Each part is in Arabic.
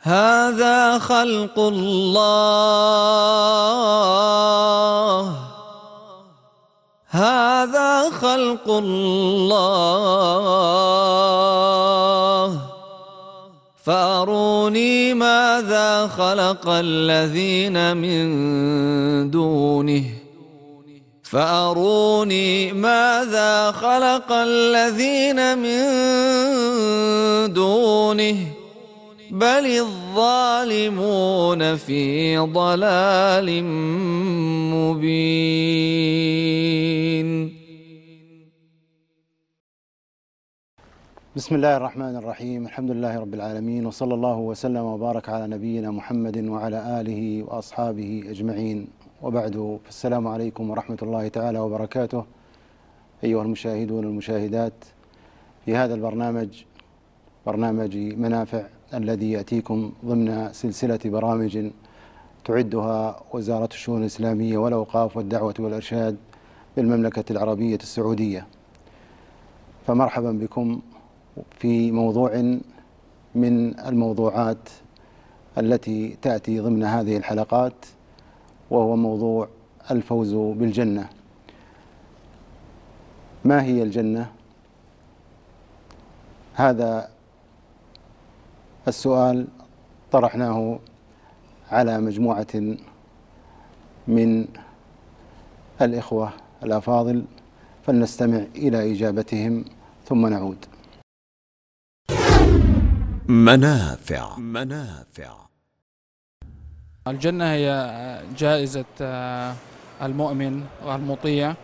هذا خلق الله، هذا خلق الله، فأروني ماذا خلق الذين من دونه، فأروني ماذا خلق الذين من دونه، بل الظالمون في ضلال مبين. بسم الله الرحمن الرحيم. الحمد لله رب العالمين، وصلى الله وسلم وبارك على نبينا محمد وعلى آله وأصحابه أجمعين، وبعد، فالسلام عليكم ورحمة الله تعالى وبركاته أيها المشاهدون والمشاهدات في هذا البرنامج، برنامج منافع، الذي يأتيكم ضمن سلسلة برامج تعدها وزارة الشؤون الإسلامية والأوقاف والدعوة والإرشاد بالمملكة العربية السعودية. فمرحبا بكم في موضوع من الموضوعات التي تأتي ضمن هذه الحلقات، وهو موضوع الفوز بالجنة. ما هي الجنة؟ هذا السؤال طرحناه على مجموعة من الإخوة الأفاضل، فلنستمع إلى إجابتهم ثم نعود. منافع. الجنة هي جائزة المؤمن والمطيع،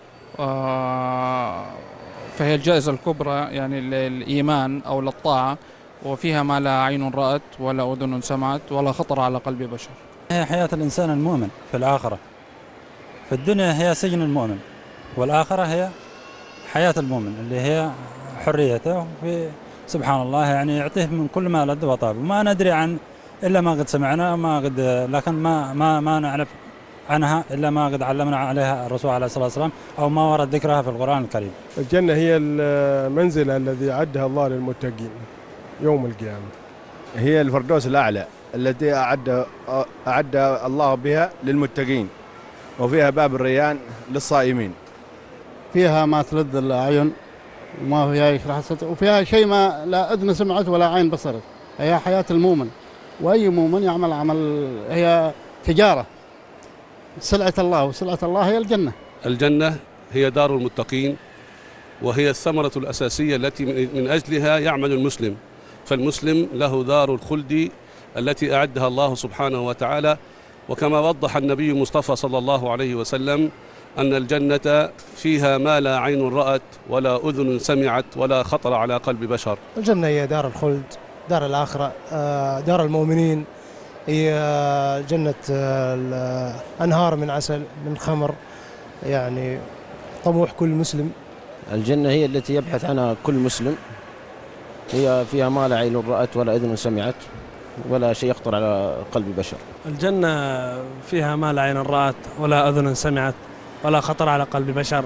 فهي الجائزة الكبرى يعني للإيمان أو للطاعة، وفيها ما لا عين رأت ولا أذن سمعت ولا خطر على قلب بشر. هي حياة الإنسان المؤمن في الآخرة. في الدنيا هي سجن المؤمن، والآخرة هي حياة المؤمن اللي هي حريته، في سبحان الله يعني يعطيه من كل ما لذ وطاب، وما ندري عن إلا ما قد سمعنا، لكن ما نعرف عنها إلا ما قد علمنا عليها الرسول عليه الصلاة والسلام، أو ما ورد ذكرها في القرآن الكريم. الجنة هي المنزل الذي أعدها الله للمتقين يوم القيامة. هي الفردوس الأعلى التي أعد الله بها للمتقين، وفيها باب الريان للصائمين. فيها ما تلذ الأعين وما فيها يشرح الصدر، وفيها شيء ما لا أذن سمعت ولا عين بصرت. هي حياة المؤمن، وأي مؤمن يعمل عمل، هي تجارة، سلعة الله، وسلعة الله هي الجنة. الجنة هي دار المتقين، وهي الثمرة الأساسية التي من أجلها يعمل المسلم. فالمسلم له دار الخلد التي أعدها الله سبحانه وتعالى، وكما وضح النبي المصطفى صلى الله عليه وسلم أن الجنة فيها ما لا عين رأت ولا أذن سمعت ولا خطر على قلب بشر. الجنة هي دار الخلد، دار الآخرة، دار المؤمنين، هي جنة أنهار من عسل من خمر، يعني طموح كل مسلم. الجنة هي التي يبحث عنها كل مسلم، هي فيها ما لا عين رأت ولا أذن سمعت ولا شيء يخطر على قلب بشر. الجنة فيها ما لا عين رأت ولا أذن سمعت ولا خطر على قلب بشر.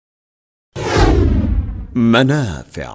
منافع.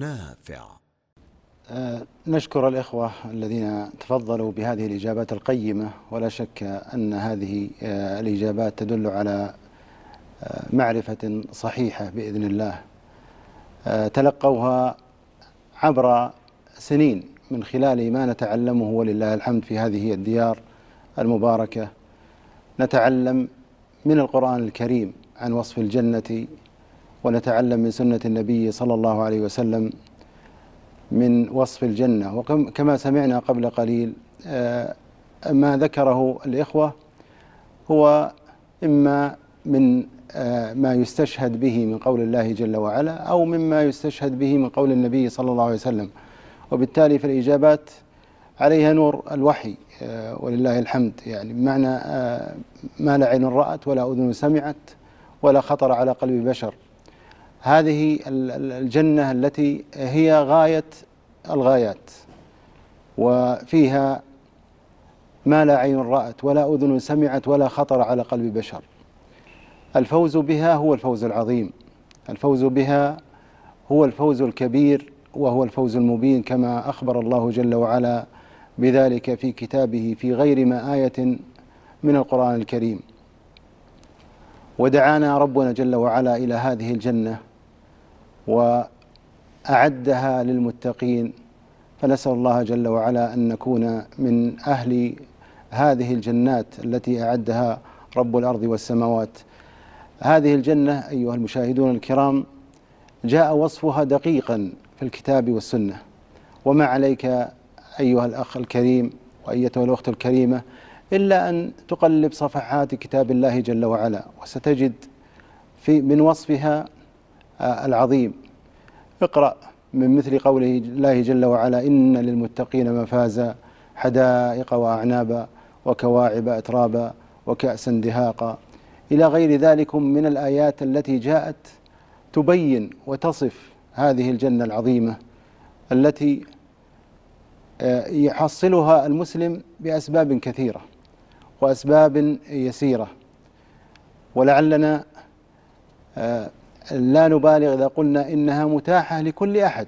نشكر الإخوة الذين تفضلوا بهذه الإجابات القيمة، ولا شك أن هذه الإجابات تدل على معرفة صحيحة بإذن الله، تلقوها عبر سنين من خلال ما نتعلمه ولله الحمد في هذه الديار المباركة. نتعلم من القرآن الكريم عن وصف الجنة، ونتعلم من سنة النبي صلى الله عليه وسلم من وصف الجنة. وكما سمعنا قبل قليل ما ذكره الإخوة هو إما من ما يستشهد به من قول الله جل وعلا، أو مما يستشهد به من قول النبي صلى الله عليه وسلم، وبالتالي فالإجابات عليها نور الوحي ولله الحمد، يعني بمعنى ما لا عين رأت ولا أذن سمعت ولا خطر على قلب بشر. هذه الجنة التي هي غاية الغايات، وفيها ما لا عين رأت ولا أذن سمعت ولا خطر على قلب بشر. الفوز بها هو الفوز العظيم، الفوز بها هو الفوز الكبير، وهو الفوز المبين، كما أخبر الله جل وعلا بذلك في كتابه في غير ما آية من القرآن الكريم. ودعانا ربنا جل وعلا إلى هذه الجنة وأعدها للمتقين، فنسأل الله جل وعلا أن نكون من أهل هذه الجنات التي أعدها رب الأرض والسماوات. هذه الجنة أيها المشاهدون الكرام جاء وصفها دقيقا في الكتاب والسنة، وما عليك أيها الأخ الكريم وأيتها الأخت الكريمة إلا أن تقلب صفحات كتاب الله جل وعلا وستجد من وصفها العظيم. اقرأ من مثل قوله الله جل وعلا: إن للمتقين مفازا حدائق وأعنابا وكواعب أترابا وكأسا دهاقا، إلى غير ذلك من الآيات التي جاءت تبين وتصف هذه الجنة العظيمة التي يحصلها المسلم بأسباب كثيرة وأسباب يسيرة، ولعلنا لا نبالغ إذا قلنا إنها متاحة لكل أحد،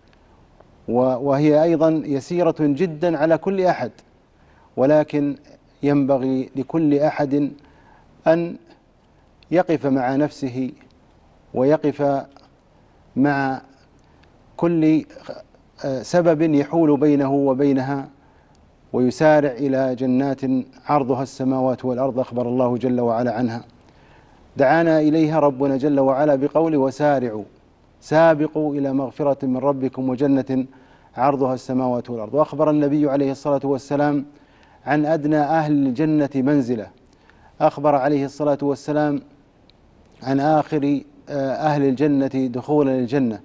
وهي أيضا يسيرة جدا على كل أحد، ولكن ينبغي لكل أحد أن يقف مع نفسه ويقف مع كل سبب يحول بينه وبينها ويسارع إلى جنات عرضها السماوات والأرض، أخبر الله جل وعلا عنها. دعانا إليها ربنا جل وعلا بقوله: وسارعوا، سابقوا إلى مغفرة من ربكم وجنة عرضها السماوات والأرض. وأخبر النبي عليه الصلاة والسلام عن أدنى أهل الجنة منزلة، أخبر عليه الصلاة والسلام عن آخر أهل الجنة دخولا للجنة،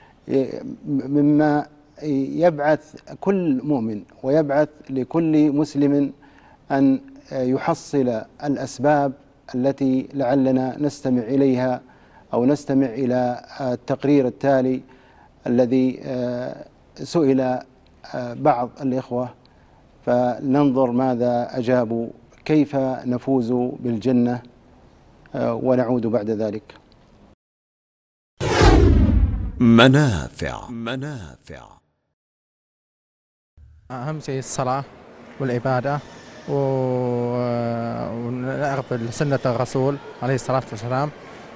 مما يبعث كل مؤمن ويبعث لكل مسلم أن يحصل الأسباب التي لعلنا نستمع إليها أو نستمع إلى التقرير التالي الذي سئل بعض الإخوة، فننظر ماذا أجابوا، كيف نفوز بالجنة، ونعود بعد ذلك. منافع. أهم شيء الصلاة والعبادة ونعرف سنة الرسول عليه الصلاة والسلام.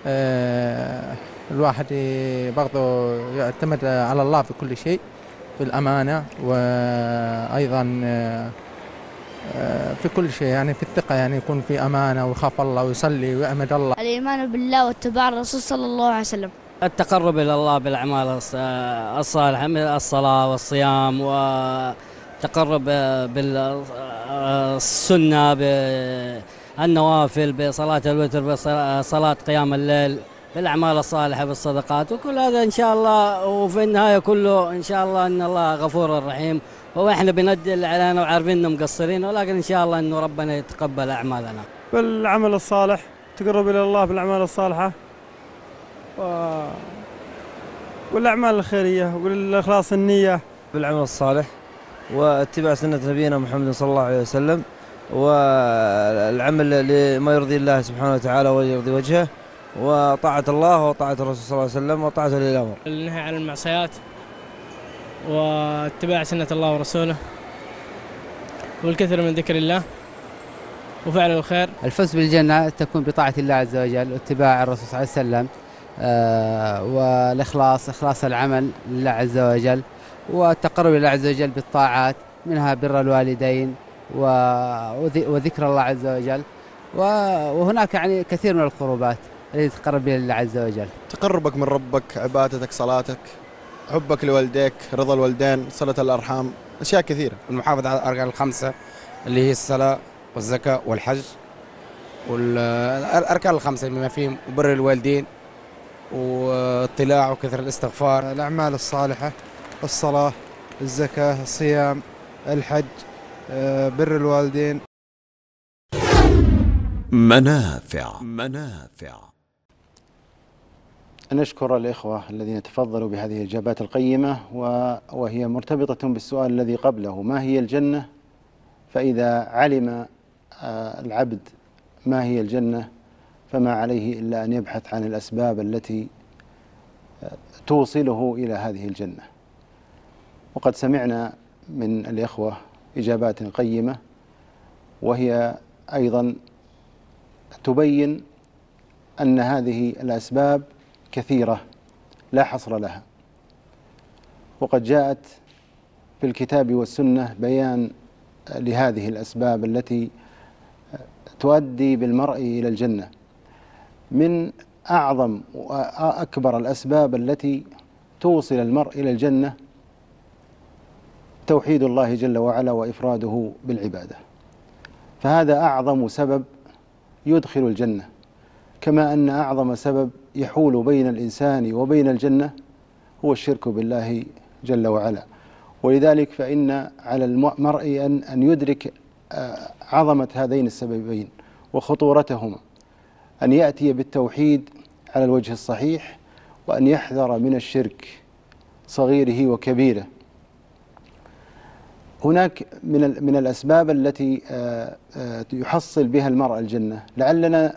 الواحد برضه يعتمد على الله في كل شيء، في الأمانة، وأيضا في كل شيء، يعني في الثقة، يعني يكون في أمانة ويخاف الله ويصلي ويعمد الله. الإيمان بالله واتباع الرسول صلى الله عليه وسلم. التقرب إلى الله بالأعمال الصالحة من الصلاة والصيام، وتقرب بالسنة بالنوافل، بصلاة الوتر، بصلاة قيام الليل، بالأعمال الصالحة، بالصدقات، وكل هذا إن شاء الله. وفي النهاية كله إن شاء الله أن الله غفور رحيم، وإحنا بندي اللي علينا وعارفين إنهم مقصرين، ولكن إن شاء الله إنه ربنا يتقبل أعمالنا. بالعمل الصالح، تقرب إلى الله بالأعمال الصالحة والأعمال الخيرية والإخلاص النية. بالعمل الصالح واتباع سنة نبينا محمد صلى الله عليه وسلم، والعمل لما يرضي الله سبحانه وتعالى ويرضي وجهه، وطاعة الله وطاعة الرسول صلى الله عليه وسلم وطاعة ولي الأمر. النهي عن المعصيات واتباع سنة الله ورسوله والكثر من ذكر الله وفعل الخير. الفوز بالجنة تكون بطاعة الله عز وجل واتباع الرسول صلى الله عليه وسلم، والإخلاص، إخلاص العمل لله عز وجل، والتقرب لله عز وجل بالطاعات، منها بر الوالدين وذكر الله عز وجل، وهناك يعني كثير من القربات التي تقرب لله عز وجل. تقربك من ربك، عبادتك، صلاتك، حبك لوالديك، رضا الوالدين، صلة الأرحام، أشياء كثيرة. المحافظة على الأركان الخمسة اللي هي الصلاة والزكاة والحج، والأركان الخمسة بما فيهم بر الوالدين واطلاع وكثر الاستغفار. الأعمال الصالحة، الصلاة، الزكاة، الصيام، الحج، بر الوالدين. منافع. نشكر الإخوة الذين تفضلوا بهذه الإجابات القيمة، وهي مرتبطة بالسؤال الذي قبله: ما هي الجنة؟ فإذا علم العبد ما هي الجنة فما عليه إلا أن يبحث عن الأسباب التي توصله إلى هذه الجنة. وقد سمعنا من الإخوة إجابات قيمة، وهي أيضا تبين أن هذه الأسباب كثيرة لا حصر لها، وقد جاءت في الكتاب والسنة بيان لهذه الأسباب التي تؤدي بالمرء إلى الجنة. من أعظم وأكبر الأسباب التي توصل المرء إلى الجنة توحيد الله جل وعلا وإفراده بالعبادة، فهذا أعظم سبب يدخل الجنة، كما أن أعظم سبب يحول بين الإنسان وبين الجنة هو الشرك بالله جل وعلا. ولذلك فإن على المرء أن يدرك عظمة هذين السببين وخطورتهما، أن يأتي بالتوحيد على الوجه الصحيح، وأن يحذر من الشرك صغيره وكبيره. هناك من الأسباب التي يحصل بها المرء الجنة، لعلنا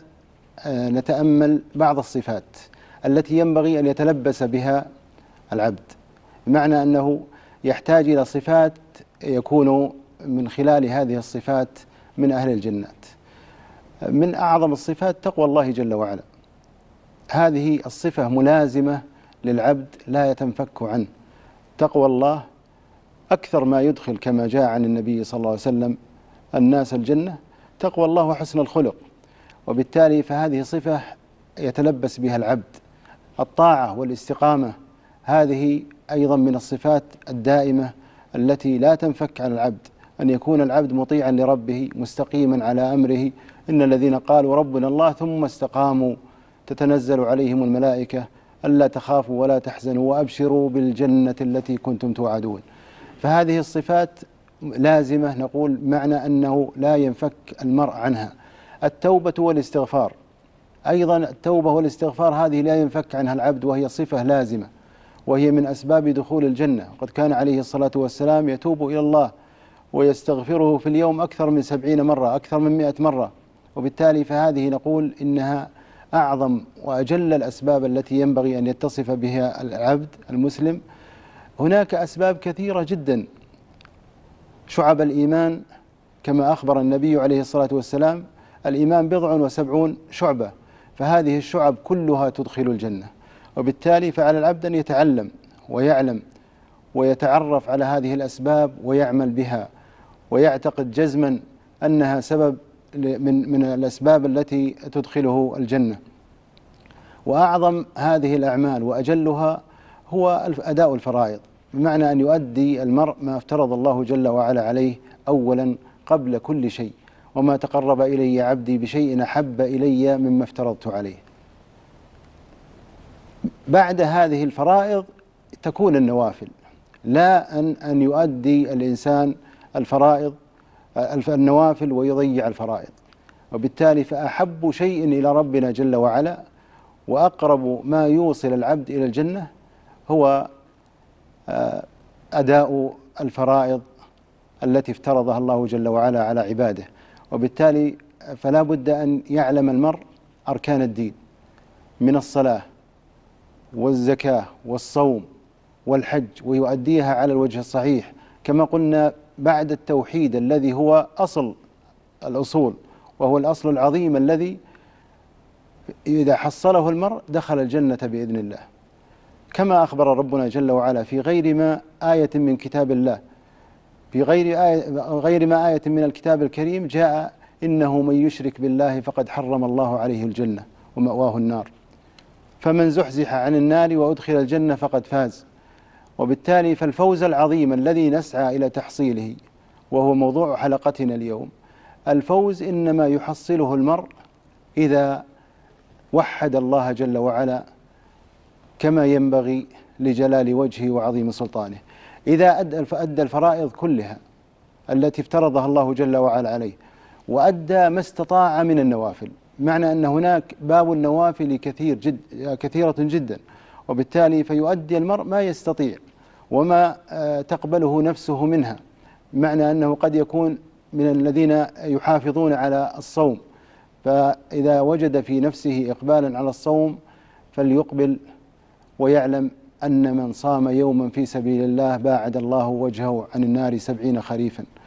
نتأمل بعض الصفات التي ينبغي أن يتلبس بها العبد، بمعنى أنه يحتاج إلى صفات يكون من خلال هذه الصفات من أهل الجنات. من أعظم الصفات تقوى الله جل وعلا، هذه الصفة ملازمة للعبد لا يتنفك عنه. تقوى الله أكثر ما يدخل، كما جاء عن النبي صلى الله عليه وسلم، الناس الجنة تقوى الله وحسن الخلق، وبالتالي فهذه صفة يتلبس بها العبد. الطاعة والاستقامة هذه أيضا من الصفات الدائمة التي لا تنفك عن العبد، أن يكون العبد مطيعا لربه مستقيما على أمره. إن الذين قالوا ربنا الله ثم استقاموا تتنزل عليهم الملائكة ألا تخافوا ولا تحزنوا وأبشروا بالجنة التي كنتم توعدون. فهذه الصفات لازمة، نقول معنى أنه لا ينفك المرء عنها. التوبة والاستغفار أيضا، التوبة والاستغفار هذه لا ينفك عنها العبد، وهي صفة لازمة، وهي من أسباب دخول الجنة. قد كان عليه الصلاة والسلام يتوب إلى الله ويستغفره في اليوم أكثر من 70 مرة، أكثر من 100 مرة. وبالتالي فهذه نقول إنها أعظم وأجل الأسباب التي ينبغي أن يتصف بها العبد المسلم. هناك أسباب كثيرة جدا، شعب الإيمان كما أخبر النبي عليه الصلاة والسلام: الإيمان 70 شعبة، فهذه الشعب كلها تدخل الجنة. وبالتالي فعلى العبد أن يتعلم ويعلم ويتعرف على هذه الأسباب ويعمل بها، ويعتقد جزما أنها سبب من الأسباب التي تدخله الجنة. وأعظم هذه الأعمال وأجلها هو أداء الفرائض، بمعنى أن يؤدي المرء ما افترض الله جل وعلا عليه أولا قبل كل شيء: وما تقرب إلي عبدي بشيء أحب إلي مما افترضت عليه. بعد هذه الفرائض تكون النوافل، لا أن يؤدي الإنسان النوافل ويضيع الفرائض. وبالتالي فأحب شيء إلى ربنا جل وعلا وأقرب ما يوصل العبد إلى الجنة هو أداء الفرائض التي افترضها الله جل وعلا على عباده. وبالتالي فلا بد أن يعلم المرء أركان الدين من الصلاة والزكاة والصوم والحج، ويؤديها على الوجه الصحيح. كما قلنا، بعد التوحيد الذي هو أصل الأصول، وهو الأصل العظيم الذي إذا حصله المرء دخل الجنة بإذن الله، كما أخبر ربنا جل وعلا في غير ما آية من كتاب الله، في غير ما آية من الكتاب الكريم جاء: إنه من يشرك بالله فقد حرم الله عليه الجنة ومأواه النار، فمن زحزح عن النار وأدخل الجنة فقد فاز. وبالتالي فالفوز العظيم الذي نسعى إلى تحصيله، وهو موضوع حلقتنا اليوم، الفوز إنما يحصله المرء إذا وحد الله جل وعلا كما ينبغي لجلال وجهه وعظيم سلطانه، إذا أدى الفرائض كلها التي افترضها الله جل وعلا عليه، وأدى ما استطاع من النوافل. معنى أن هناك باب النوافل كثيرة جدا، وبالتالي فيؤدي المرء ما يستطيع وما تقبله نفسه منها. معنى أنه قد يكون من الذين يحافظون على الصوم، فإذا وجد في نفسه إقبالا على الصوم فليقبل ويعلم أن من صام يوما في سبيل الله باعد الله وجهه عن النار 70 خريفا.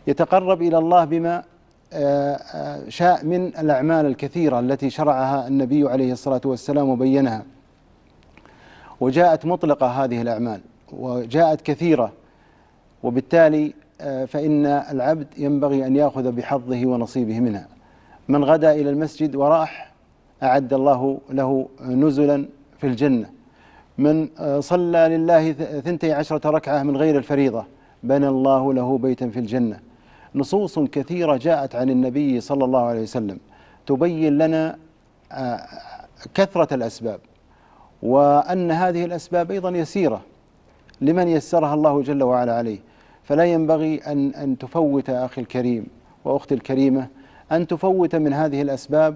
يتقرب إلى الله بما شاء من الأعمال الكثيرة التي شرعها النبي عليه الصلاة والسلام وبينها، وجاءت مطلقة هذه الأعمال وجاءت كثيرة، وبالتالي فإن العبد ينبغي أن يأخذ بحظه ونصيبه منها. من غدا إلى المسجد وراح أعد الله له نزلا في الجنة. من صلى لله 12 ركعة من غير الفريضة بنى الله له بيتا في الجنة. نصوص كثيرة جاءت عن النبي صلى الله عليه وسلم تبين لنا كثرة الأسباب، وأن هذه الأسباب أيضا يسيرة لمن يسرها الله جل وعلا عليه. فلا ينبغي أن تفوت أخي الكريم وأختي الكريمة، أن تفوت من هذه الأسباب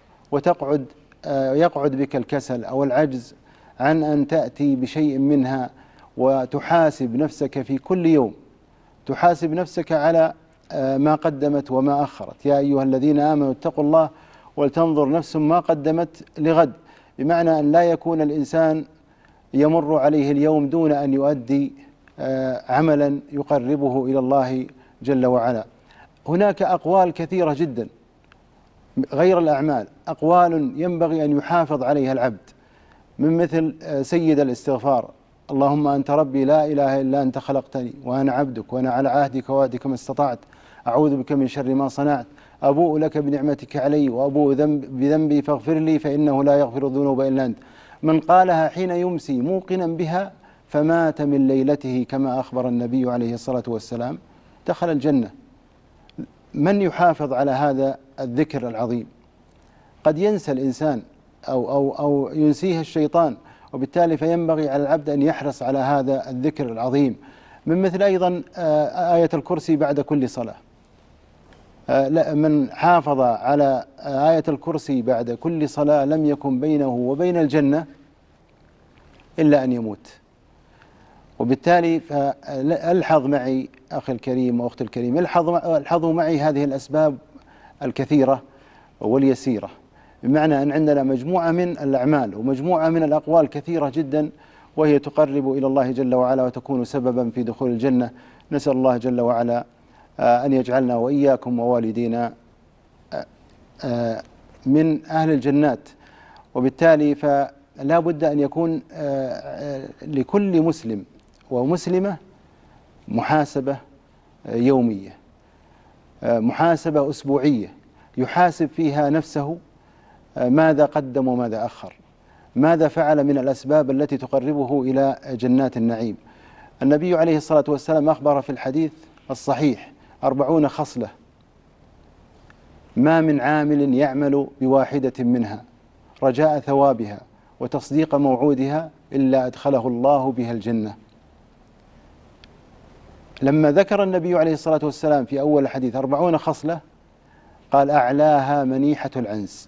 يقعد بك الكسل أو العجز عن أن تأتي بشيء منها، وتحاسب نفسك في كل يوم، تحاسب نفسك على ما قدمت وما أخرت. يا أيها الذين آمنوا اتقوا الله ولتنظر نفس ما قدمت لغد، بمعنى أن لا يكون الإنسان يمر عليه اليوم دون أن يؤدي عملا يقربه إلى الله جل وعلا. هناك أقوال كثيرة جدا غير الأعمال، أقوال ينبغي أن يحافظ عليها العبد، من مثل سيد الاستغفار: اللهم أنت ربي لا إله إلا أنت خلقتني وأنا عبدك وأنا على عهدك ووعدك ما استطعت، أعوذ بك من شر ما صنعت، أبوء لك بنعمتك علي وأبوء بذنبي فاغفر لي فإنه لا يغفر الذنوب إلا أنت. من قالها حين يمسي موقنا بها فمات من ليلته كما أخبر النبي عليه الصلاة والسلام دخل الجنة. من يحافظ على هذا الذكر العظيم؟ قد ينسى الإنسان أو ينسيه الشيطان، وبالتالي فينبغي على العبد أن يحرص على هذا الذكر العظيم. من مثل أيضا آية الكرسي بعد كل صلاة. من حافظ على آية الكرسي بعد كل صلاة لم يكن بينه وبين الجنة إلا أن يموت. وبالتالي فالحظ معي أخي الكريم وأختي الكريم، الحظوا معي هذه الأسباب الكثيرة واليسيرة، بمعنى أن عندنا مجموعة من الأعمال ومجموعة من الأقوال كثيرة جدا، وهي تقرب إلى الله جل وعلا وتكون سببا في دخول الجنة. نسأل الله جل وعلا أن يجعلنا وإياكم ووالدينا من أهل الجنات. وبالتالي فلا بد أن يكون لكل مسلم ومسلمة محاسبة يومية، محاسبة أسبوعية، يحاسب فيها نفسه ماذا قدم وماذا أخر، ماذا فعل من الأسباب التي تقربه إلى جنات النعيم. النبي عليه الصلاة والسلام أخبر في الحديث الصحيح: 40 خصلة ما من عامل يعمل بواحدة منها رجاء ثوابها وتصديق موعودها إلا أدخله الله بها الجنة. لما ذكر النبي عليه الصلاة والسلام في أول الحديث 40 خصلة قال: أعلاها منيحة العنز.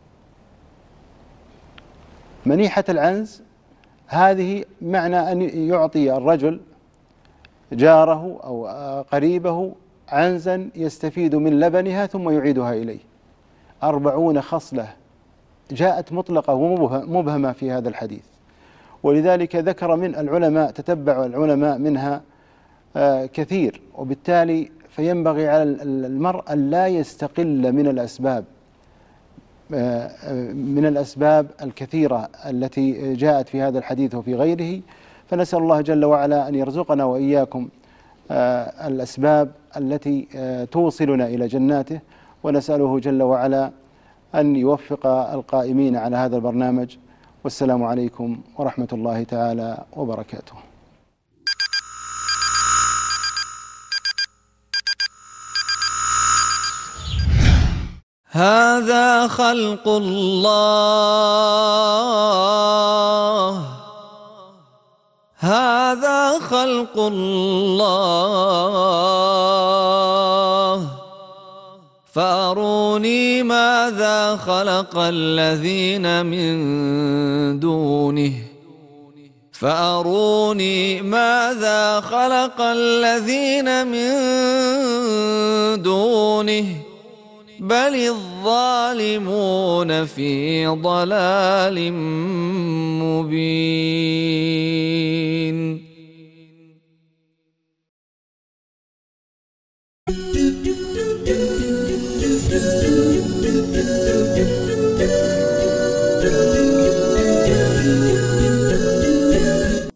منيحة العنز هذه معنى أن يعطي الرجل جاره أو قريبه عنزا يستفيد من لبنها ثم يعيدها إليه. 40 خصلة جاءت مطلقة ومبهمة في هذا الحديث، ولذلك ذكر من العلماء، تتبع العلماء منها كثير. وبالتالي فينبغي على المرء أن لا يستقل من الأسباب الكثيرة التي جاءت في هذا الحديث وفي غيره. فنسأل الله جل وعلا أن يرزقنا وإياكم الأسباب التي توصلنا إلى جناته، ونسأله جل وعلا أن يوفق القائمين على هذا البرنامج. والسلام عليكم ورحمة الله تعالى وبركاته. هذا خلق الله، هذا خلق الله، فأروني ماذا خلق الذين من دونه، فأروني ماذا خلق الذين من دونه، بل الظالمون في ضلال مبين.